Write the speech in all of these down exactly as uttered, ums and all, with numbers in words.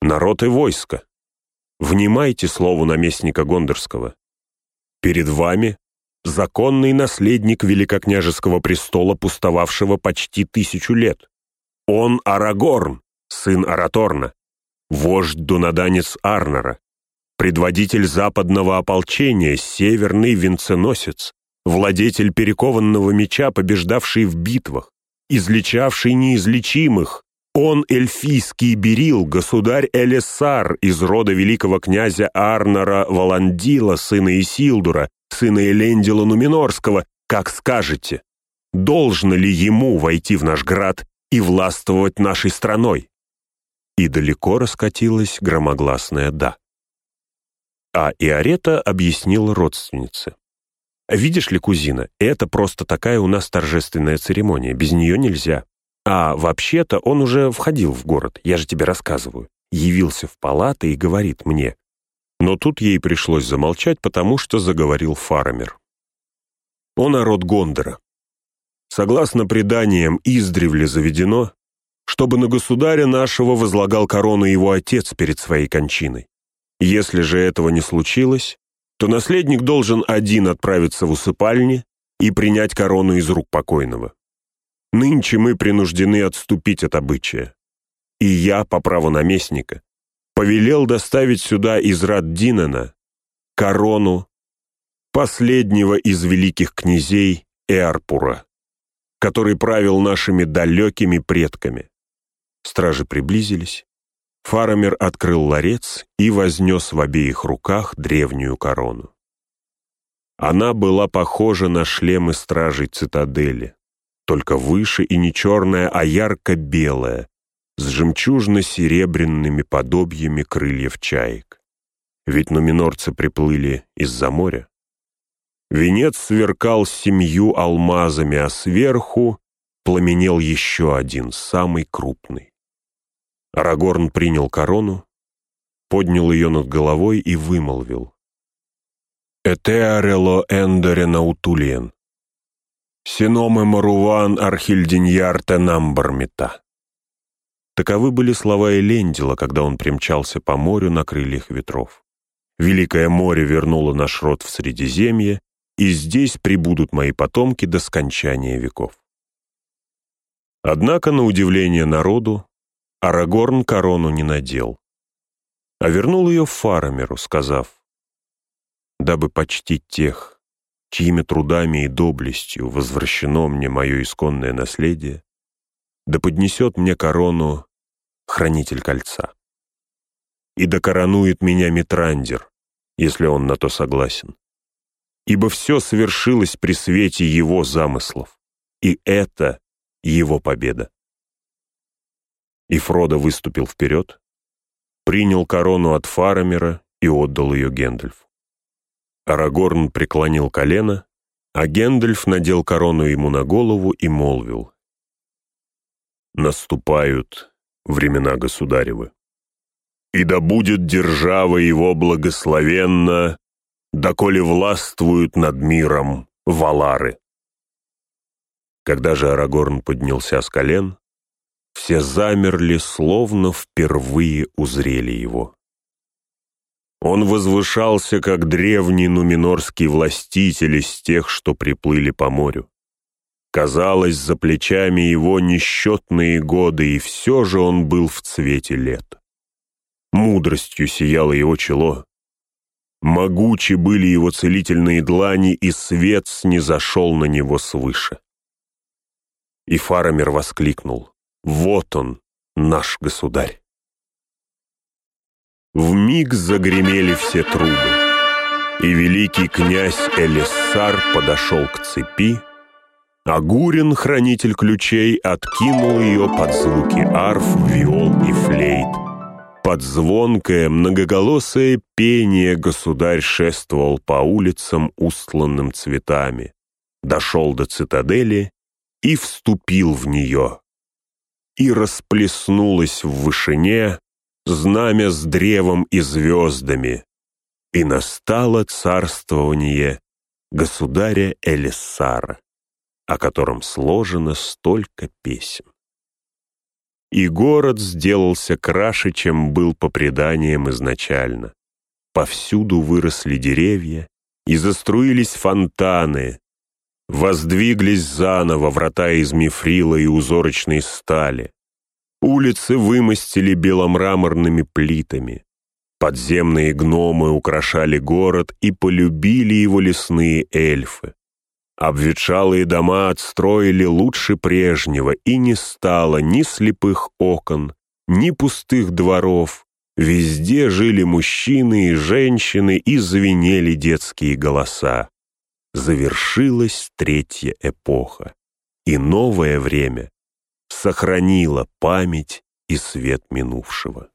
народ и войско, внимайте слову наместника Гондорского. Перед вами законный наследник великокняжеского престола, пустовавшего почти тысячу лет. Он Арагорн, сын Араторна, вождь дунаданец Арнора, предводитель западного ополчения, северный венценосец, владетель перекованного меча, побеждавший в битвах, излечавший неизлечимых. Он эльфийский Берил, государь Элессар из рода великого князя Арнора Воландила, сына Исилдура, сына Элендила Нуменорского. Как скажете, должно ли ему войти в наш град и властвовать нашей страной?» И далеко раскатилась громогласная «да». А Иарета объяснила родственнице: «Видишь ли, кузина, это просто такая у нас торжественная церемония, без нее нельзя. А вообще-то он уже входил в город, я же тебе рассказываю, явился в палаты и говорит мне». Но тут ей пришлось замолчать, потому что заговорил Фарамир. «О народ Гондора! Согласно преданиям, издревле заведено, чтобы на государя нашего возлагал корону его отец перед своей кончиной. Если же этого не случилось, то наследник должен один отправиться в усыпальни и принять корону из рук покойного. Нынче мы принуждены отступить от обычая. И я, по праву наместника, повелел доставить сюда из Рад-Динана корону последнего из великих князей Эарпура, который правил нашими далекими предками». Стражи приблизились. Фарамир открыл ларец и вознес в обеих руках древнюю корону. Она была похожа на шлемы стражей цитадели, только выше и не черная, а ярко-белая, с жемчужно-серебряными подобиями крыльев чаек. Ведь нуменорцы приплыли из-за моря. Венец сверкал семью алмазами, а сверху пламенел еще один, самый крупный. Арагорн принял корону, поднял ее над головой и вымолвил: «Этеарело эндоре наутулиен, синоме маруван архильдиньярте намбармита». Таковы были слова Элендила, когда он примчался по морю на крыльях ветров. Великое море вернуло наш род в Средиземье, и здесь прибудут мои потомки до скончания веков. Однако, на удивление народу, Арагорн корону не надел, а вернул ее Фарамиру, сказав: «Дабы почтить тех, чьими трудами и доблестью возвращено мне мое исконное наследие, да поднесет мне корону хранитель кольца, и да коронует меня Митрандир, если он на то согласен, ибо все свершилось при свете его замыслов, и это его победа». И Фродо выступил вперед, принял корону от Фарамира и отдал ее Гэндальфу. Арагорн преклонил колено, а Гэндальф надел корону ему на голову и молвил: «Наступают времена государевы, и да будет держава его благословенна, доколе властвуют над миром валары». Когда же Арагорн поднялся с колен, все замерли, словно впервые узрели его. Он возвышался, как древний нуменорский властитель из тех, что приплыли по морю. Казалось, за плечами его несчетные годы, и все же он был в цвете лет. Мудростью сияло его чело. Могучи были его целительные длани, и свет снизошел на него свыше. И Фарамир воскликнул: «Вот он, наш государь!» Вмиг загремели все трубы, и великий князь Элессар подошел к цепи, а Гурин, хранитель ключей, откинул ее под звуки арф, виол и флейт. Под звонкое многоголосое пение государь шествовал по улицам, устланным цветами, дошел до цитадели и вступил в нее. И расплеснулось в вышине знамя с древом и звездами, и настало царствование государя Элессара, о котором сложено столько песен. и город сделался краше, чем был по преданиям изначально. Повсюду выросли деревья, и заструились фонтаны, воздвиглись заново врата из мифрила и узорочной стали. Улицы вымостили беломраморными плитами. Подземные гномы украшали город, и полюбили его лесные эльфы. Обветшалые дома отстроили лучше прежнего, и не стало ни слепых окон, ни пустых дворов. Везде жили мужчины и женщины, и звенели детские голоса. Завершилась третья эпоха, и новое время сохранило память и свет минувшего.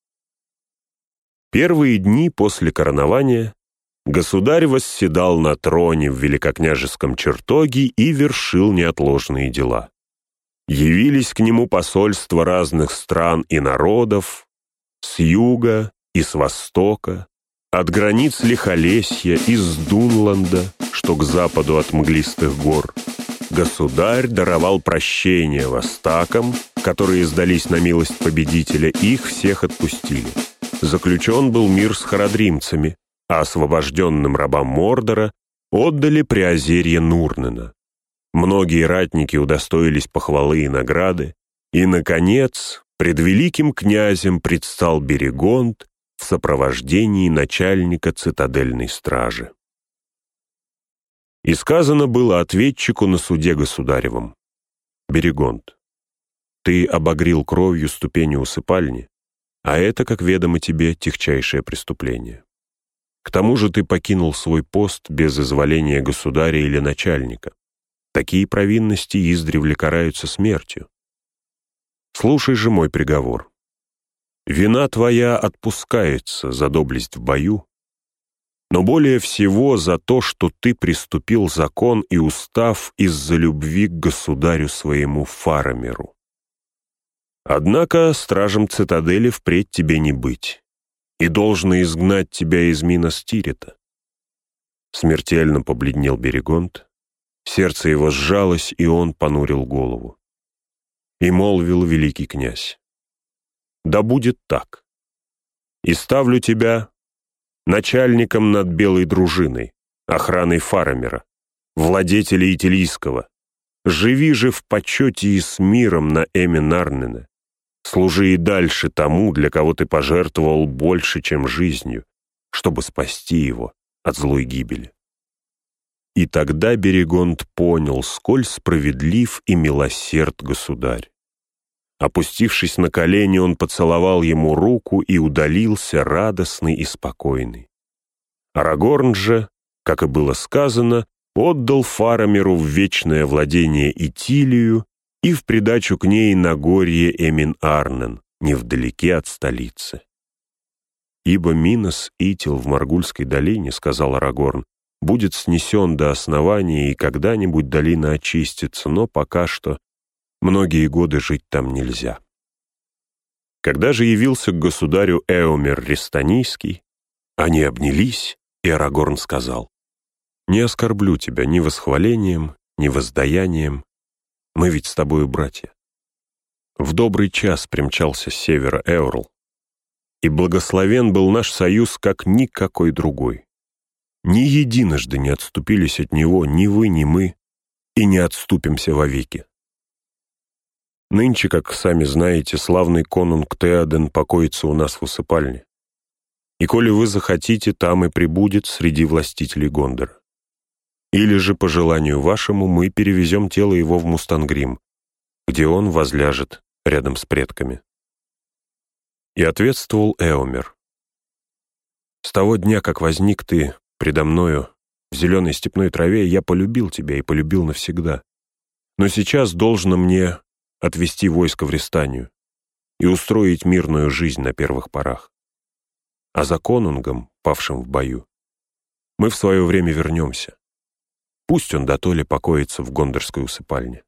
Первые дни после коронования государь восседал на троне в великокняжеском чертоге и вершил неотложные дела. Явились к нему посольства разных стран и народов, с юга и с востока, от границ Лихолесья, из Дунланда, что к западу от мглистых гор. Государь даровал прощение востакам, которые сдались на милость победителя, их всех отпустили. Заключен был мир с харадримцами, а освобожденным рабам Мордора отдали приозерье Нурнена. Многие ратники удостоились похвалы и награды, и, наконец, пред великим князем предстал Берегонд в сопровождении начальника цитадельной стражи. И сказано было ответчику на суде государевом: «Берегонд, ты обогрил кровью ступени усыпальни, а это, как ведомо тебе, тягчайшее преступление. К тому же ты покинул свой пост без изволения государя или начальника. Такие провинности издревле караются смертью. Слушай же мой приговор. Вина твоя отпускается за доблесть в бою, но более всего за то, что ты приступил закон и устав из-за любви к государю своему Фарамиру. Однако стражем цитадели впредь тебе не быть, и должно изгнать тебя из Минас Тирита». Смертельно побледнел Берегонд, сердце его сжалось, и он понурил голову. И молвил великий князь: «Да будет так. И ставлю тебя начальником над белой дружиной, охраной Фарамира, владетеля Итилийского. Живи же в почете и с миром на Эмин Арнене. Служи и дальше тому, для кого ты пожертвовал больше, чем жизнью, чтобы спасти его от злой гибели». И тогда Берегонд понял, сколь справедлив и милосерд государь. Опустившись на колени, он поцеловал ему руку и удалился, радостный и спокойный. Арагорн же, как и было сказано, отдал Фарамиру в вечное владение Итилию и в придачу к ней Нагорье Эмин-Арнен, невдалеке от столицы. «Ибо Минас Итил в Маргульской долине, — сказал Арагорн, — будет снесен до основания, и когда-нибудь долина очистится, но пока что многие годы жить там нельзя». Когда же явился к государю Эомер Рестанийский, они обнялись, и Арагорн сказал: «Не оскорблю тебя ни восхвалением, ни воздаянием. Мы ведь с тобою братья». В добрый час примчался с севера Эорл, и благословен был наш союз, как никакой другой. Ни единожды не отступились от него ни вы, ни мы, и не отступимся вовеки. Нынче, как сами знаете, славный конунг Теоден покоится у нас в усыпальне. И коли вы захотите, там и прибудет среди властителей Гондора. Или же, по желанию вашему, мы перевезем тело его в Мустангрим, где он возляжет рядом с предками». И ответствовал Эомер: «С того дня, как возник ты предо мною в зеленой степной траве, я полюбил тебя и полюбил навсегда. Но сейчас должно мне отвести войско в Рестанию и устроить мирную жизнь на первых порах. А за конунгом, павшим в бою, мы в свое время вернемся. Пусть он дотоле покоится в гондорской усыпальне».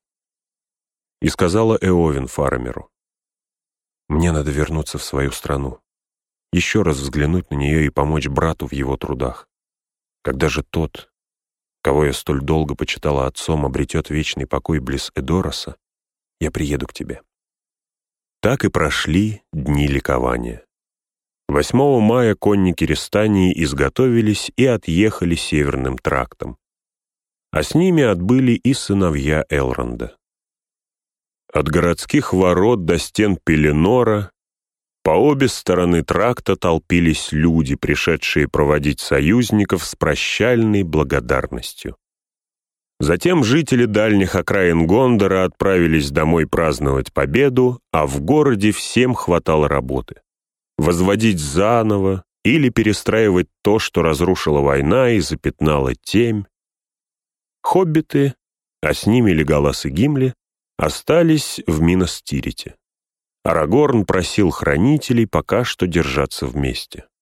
И сказала Эовин Фарамиру: «Мне надо вернуться в свою страну, еще раз взглянуть на нее и помочь брату в его трудах. Когда же тот, кого я столь долго почитала отцом, обретет вечный покой близ Эдороса, я приеду к тебе». Так и прошли дни ликования. восьмого мая конники Рестании изготовились и отъехали северным трактом, а с ними отбыли и сыновья Элронда. От городских ворот до стен Пеленора по обе стороны тракта толпились люди, пришедшие проводить союзников с прощальной благодарностью. Затем жители дальних окраин Гондора отправились домой праздновать победу, а в городе всем хватало работы. Возводить заново или перестраивать то, что разрушила война и запятнала темь. Хоббиты, а с ними Леголас и Гимли, остались в Минас Тирите. Арагорн просил хранителей пока что держаться вместе.